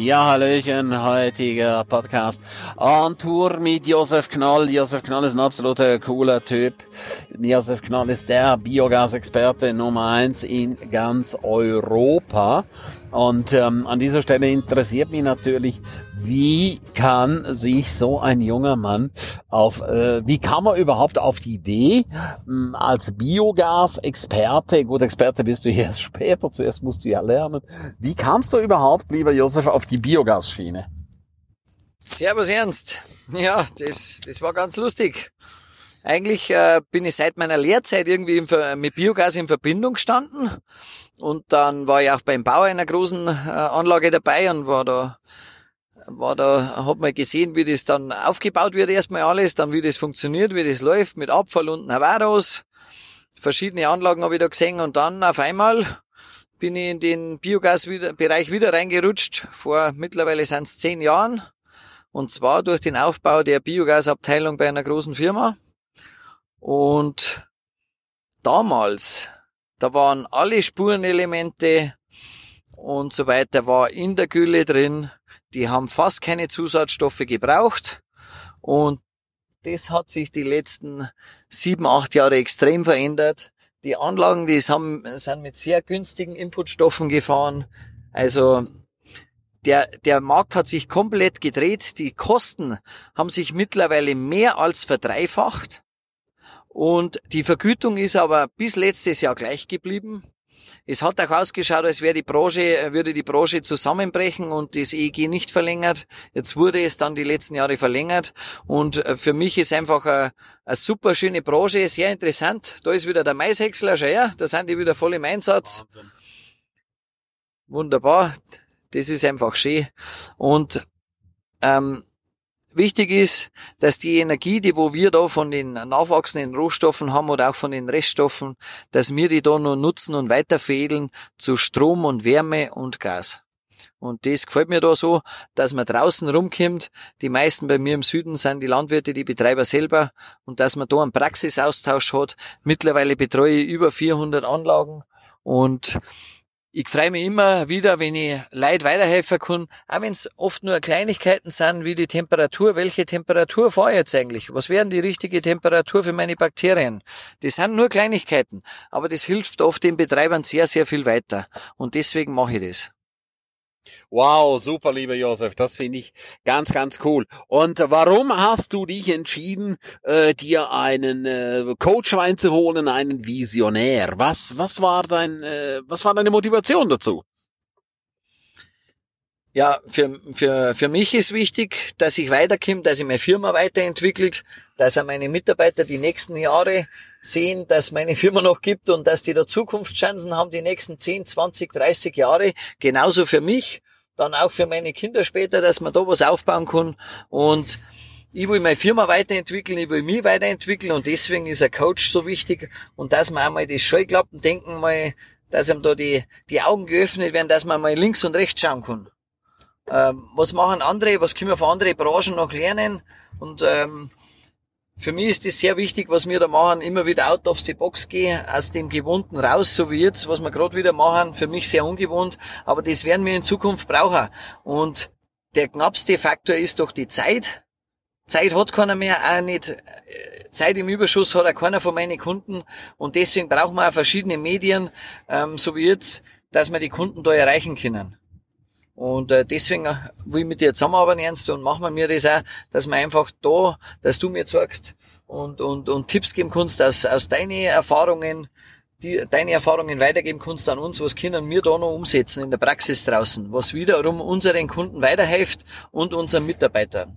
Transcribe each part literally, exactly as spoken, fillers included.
Ja, Hallöchen, heutiger Podcast on Tour mit Josef Knoll. Josef Knoll ist ein absoluter cooler Typ. Josef Knoll ist der Biogasexperte Nummer eins in ganz Europa. Und ähm, an dieser Stelle interessiert mich natürlich, wie kann sich so ein junger Mann auf, äh, wie kann man überhaupt auf die Idee, mh, als Biogasexperte, gut, Experte bist du erst später, zuerst musst du ja lernen, wie kamst du überhaupt, lieber Josef, auf die Biogasschiene? Servus Ernst. Ja, das, das war ganz lustig. Eigentlich äh, bin ich seit meiner Lehrzeit irgendwie im, mit Biogas in Verbindung gestanden. Und dann war ich auch beim Bau einer großen äh, Anlage dabei und war da, war da, hab mal gesehen, wie das dann aufgebaut wird erstmal alles, dann wie das funktioniert, wie das läuft mit Abfall und Navaros. Verschiedene Anlagen habe ich da gesehen und dann auf einmal bin ich in den Biogasbereich wieder reingerutscht, vor mittlerweile sind es zehn Jahren. Und zwar durch den Aufbau der Biogasabteilung bei einer großen Firma. Und damals, da waren alle Spurenelemente und so weiter, war in der Gülle drin. Die haben fast keine Zusatzstoffe gebraucht. Und das hat sich die letzten sieben, acht Jahre extrem verändert. Die Anlagen, die haben, sind mit sehr günstigen Inputstoffen gefahren. Also der, der Markt hat sich komplett gedreht. Die Kosten haben sich mittlerweile mehr als verdreifacht. Und die Vergütung ist aber bis letztes Jahr gleich geblieben. Es hat auch ausgeschaut, als wäre die Branche, würde die Branche zusammenbrechen und das E E G nicht verlängert. Jetzt wurde es dann die letzten Jahre verlängert und für mich ist einfach eine, eine super schöne Branche, sehr interessant. Da ist wieder der Maishäcksler, schau her, da sind die wieder voll im Einsatz. Wahnsinn. Wunderbar, das ist einfach schön. Und ähm, wichtig ist, dass die Energie, die wo wir da von den nachwachsenden Rohstoffen haben oder auch von den Reststoffen, dass wir die da noch nutzen und weiterveredeln zu Strom und Wärme und Gas. Und das gefällt mir da so, dass man draußen rumkommt. Die meisten bei mir im Süden sind die Landwirte, die Betreiber selber und dass man da einen Praxisaustausch hat. Mittlerweile betreue ich über vierhundert Anlagen und ich freue mich immer wieder, wenn ich Leuten weiterhelfen kann, auch wenn es oft nur Kleinigkeiten sind, wie die Temperatur. Welche Temperatur fahre ich jetzt eigentlich? Was wäre die richtige Temperatur für meine Bakterien? Das sind nur Kleinigkeiten, aber das hilft oft den Betreibern sehr, sehr viel weiter. Und deswegen mache ich das. Wow, super, lieber Josef, das finde ich ganz, ganz cool. Und warum hast du dich entschieden, äh, dir einen äh, Coach reinzuholen, einen Visionär? Was, was war dein, äh, was war deine Motivation dazu? Ja, für, für, für mich ist wichtig, dass ich weiterkomme, dass ich meine Firma weiterentwickelt, dass auch meine Mitarbeiter die nächsten Jahre sehen, dass meine Firma noch gibt und dass die da Zukunftschancen haben, die nächsten zehn, zwanzig, dreißig Jahre. Genauso für mich, dann auch für meine Kinder später, dass man da was aufbauen kann. Und ich will meine Firma weiterentwickeln, ich will mich weiterentwickeln und deswegen ist ein Coach so wichtig und dass man einmal das Scheuklappendenken mal, dass einem da die, die Augen geöffnet werden, dass man mal links und rechts schauen kann. Ähm, was machen andere, was können wir von anderen Branchen noch lernen und ähm, für mich ist das sehr wichtig, was wir da machen, immer wieder out of the box gehen, aus dem Gewohnten raus, so wie jetzt, was wir gerade wieder machen, für mich sehr ungewohnt, aber das werden wir in Zukunft brauchen und der knappste Faktor ist doch die Zeit. Zeit hat keiner mehr, auch nicht, Zeit im Überschuss hat auch keiner von meinen Kunden und deswegen brauchen wir auch verschiedene Medien, ähm, so wie jetzt, dass wir die Kunden da erreichen können. Und äh, deswegen will ich mit dir zusammenarbeiten, Ernst, und machen wir mir das auch, dass wir einfach da, dass du mir zeigst und und und Tipps geben kannst aus aus deinen Erfahrungen, die deine Erfahrungen weitergeben kannst an uns, was können wir da noch umsetzen in der Praxis draußen, was wiederum unseren Kunden weiterhilft und unseren Mitarbeitern.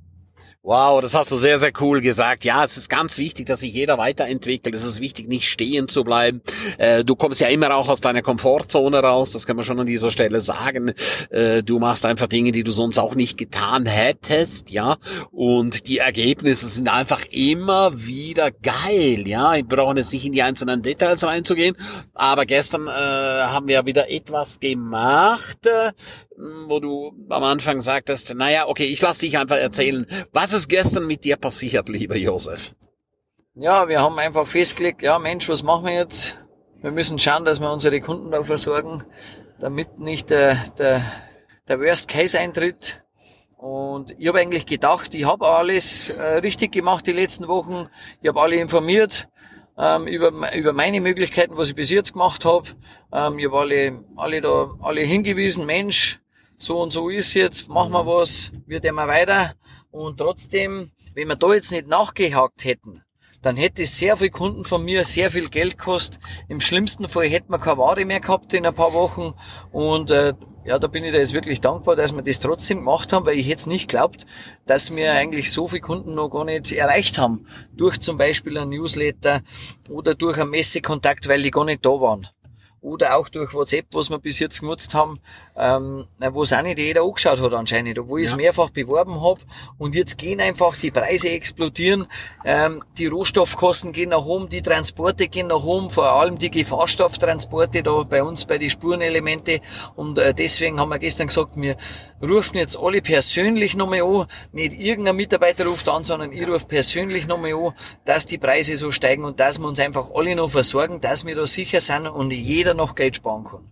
Wow, das hast du sehr, sehr cool gesagt. Ja, es ist ganz wichtig, dass sich jeder weiterentwickelt. Es ist wichtig, nicht stehen zu bleiben. Äh, du kommst ja immer auch aus deiner Komfortzone raus, das kann man schon an dieser Stelle sagen. Äh, du machst einfach Dinge, die du sonst auch nicht getan hättest, ja. Und die Ergebnisse sind einfach immer wieder geil, ja. Wir brauchen jetzt nicht in die einzelnen Details reinzugehen, aber gestern äh, haben wir wieder etwas gemacht, äh, wo du am Anfang sagtest, naja, okay, ich lass dich einfach erzählen, was ist gestern mit dir passiert, lieber Josef? Ja, wir haben einfach festgelegt, ja Mensch, was machen wir jetzt? Wir müssen schauen, dass wir unsere Kunden da versorgen, damit nicht der, der, der Worst Case eintritt. Und ich habe eigentlich gedacht, ich habe alles äh, richtig gemacht die letzten Wochen. Ich habe alle informiert ähm, über über meine Möglichkeiten, was ich bis jetzt gemacht habe. Ähm, ich habe alle alle da alle hingewiesen, Mensch, so und so ist jetzt, machen wir was, wir gehen mal weiter. Und trotzdem, wenn wir da jetzt nicht nachgehakt hätten, dann hätte sehr viele Kunden von mir sehr viel Geld gekostet. Im schlimmsten Fall hätten wir keine Ware mehr gehabt in ein paar Wochen. Und äh, ja, da bin ich da jetzt wirklich dankbar, dass wir das trotzdem gemacht haben, weil ich hätte es nicht geglaubt, dass wir eigentlich so viele Kunden noch gar nicht erreicht haben. Durch zum Beispiel ein Newsletter oder durch einen Messekontakt, weil die gar nicht da waren. Oder auch durch WhatsApp, was wir bis jetzt genutzt haben, ähm, wo es auch nicht jeder angeschaut hat anscheinend, obwohl ich es ja. mehrfach beworben habe. Und jetzt gehen einfach die Preise explodieren, ähm, die Rohstoffkosten gehen nach oben, die Transporte gehen nach oben, vor allem die Gefahrstofftransporte da bei uns, bei den Spurenelemente. Und äh, deswegen haben wir gestern gesagt, wir rufen jetzt alle persönlich nochmal an. Nicht irgendein Mitarbeiter ruft an, sondern ich rufe persönlich nochmal an, dass die Preise so steigen und dass wir uns einfach alle noch versorgen, dass wir da sicher sind und jeder noch Geld sparen kann.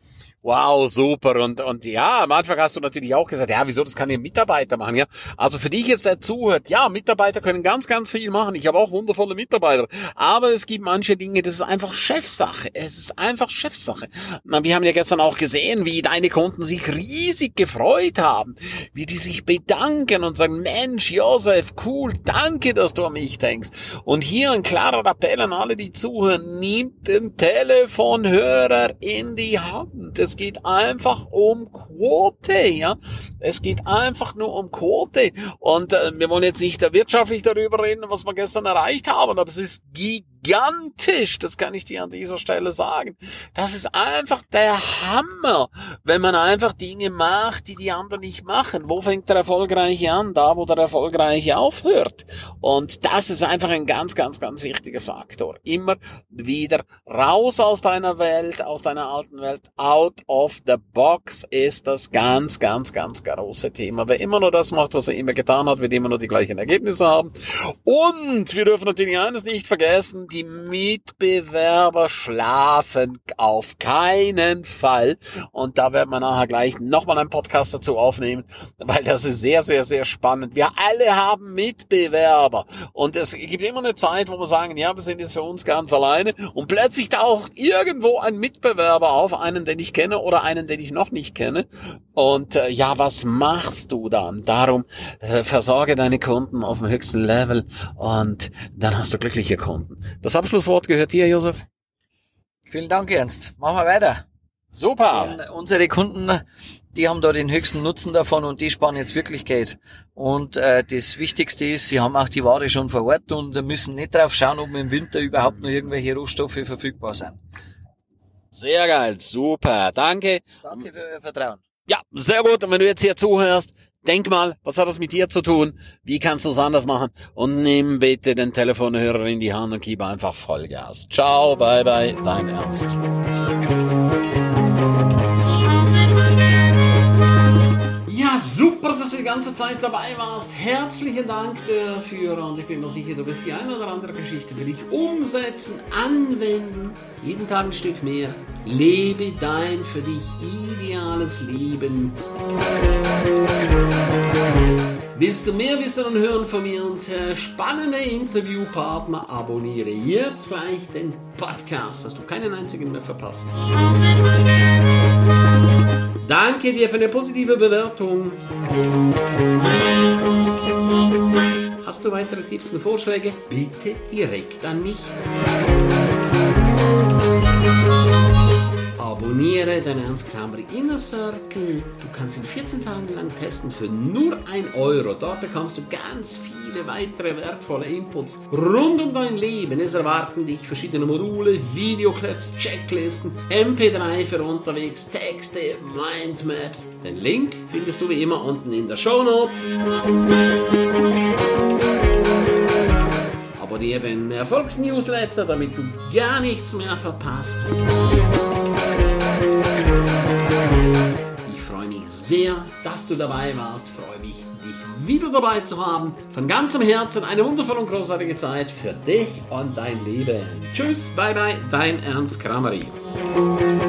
Wow, super. Und, und ja, am Anfang hast du natürlich auch gesagt, ja, wieso, das kann ihr Mitarbeiter machen, ja. Also für dich jetzt, der zuhört, ja, Mitarbeiter können ganz, ganz viel machen. Ich habe auch wundervolle Mitarbeiter. Aber es gibt manche Dinge, das ist einfach Chefsache. Es ist einfach Chefsache. Na, wir haben ja gestern auch gesehen, wie deine Kunden sich riesig gefreut haben, wie die sich bedanken und sagen, Mensch, Josef, cool, danke, dass du an mich denkst. Und hier ein klarer Appell an alle, die zuhören, nimmt den Telefonhörer in die Hand. Es geht einfach um Quote, ja. Es geht einfach nur um Quote. Und äh, wir wollen jetzt nicht wirtschaftlich darüber reden, was wir gestern erreicht haben, aber es ist gigantisch, das kann ich dir an dieser Stelle sagen. Das ist einfach der Hammer, wenn man einfach Dinge macht, die die anderen nicht machen. Wo fängt der Erfolgreiche an? Da, wo der Erfolgreiche aufhört. Und das ist einfach ein ganz, ganz, ganz wichtiger Faktor. Immer wieder raus aus deiner Welt, aus deiner alten Welt, out of the box ist das ganz, ganz, ganz große Thema. Wer immer nur das macht, was er immer getan hat, wird immer nur die gleichen Ergebnisse haben. Und wir dürfen natürlich eines nicht vergessen, die Mitbewerber schlafen auf keinen Fall. Und da werden wir nachher gleich nochmal einen Podcast dazu aufnehmen, weil das ist sehr, sehr, sehr spannend. Wir alle haben Mitbewerber. Und es gibt immer eine Zeit, wo wir sagen, ja, wir sind jetzt für uns ganz alleine. Und plötzlich taucht irgendwo ein Mitbewerber auf, einen, den ich kenne oder einen, den ich noch nicht kenne. Und äh, ja, was machst du dann? Darum äh, versorge deine Kunden auf dem höchsten Level und dann hast du glückliche Kunden. Das Abschlusswort gehört dir, Josef. Vielen Dank, Ernst. Machen wir weiter. Super. Denn unsere Kunden, die haben da den höchsten Nutzen davon und die sparen jetzt wirklich Geld. Und äh, das Wichtigste ist, sie haben auch die Ware schon vor Ort und müssen nicht drauf schauen, ob im Winter überhaupt noch irgendwelche Rohstoffe verfügbar sind. Sehr geil, super, danke. Danke für euer Vertrauen. Ja, sehr gut. Und wenn du jetzt hier zuhörst, denk mal, was hat das mit dir zu tun? Wie kannst du es anders machen? Und nimm bitte den Telefonhörer in die Hand und gib einfach Vollgas. Ciao, bye bye, dein Ernst. Ja, super, dass du die ganze Zeit dabei warst. Herzlichen Dank dafür und ich bin mir sicher, du wirst die eine oder andere Geschichte für dich umsetzen, anwenden, jeden Tag ein Stück mehr. Lebe dein für dich ideales Leben. Willst du mehr wissen und hören von mir und äh, spannende Interviewpartner, abonniere jetzt gleich den Podcast, dass du keinen einzigen mehr verpasst. Danke dir für eine positive Bewertung. Hast du weitere Tipps und Vorschläge? Bitte direkt an mich. Abonniere den Ernst Kramri Inner Circle. Du kannst ihn vierzehn Tage lang testen für nur ein Euro. Dort bekommst du ganz viele weitere wertvolle Inputs rund um dein Leben. Es erwarten dich verschiedene Module, Videoclips, Checklisten, M P drei für unterwegs, Texte, Mindmaps. Den Link findest du wie immer unten in der Shownote. Abonniere den Erfolgsnewsletter, damit du gar nichts mehr verpasst. Ich freue mich sehr, dass du dabei warst. Ich freue mich, dich wieder dabei zu haben. Von ganzem Herzen eine wundervolle und großartige Zeit für dich und dein Leben. Tschüss, bye bye, dein Ernst Kramri.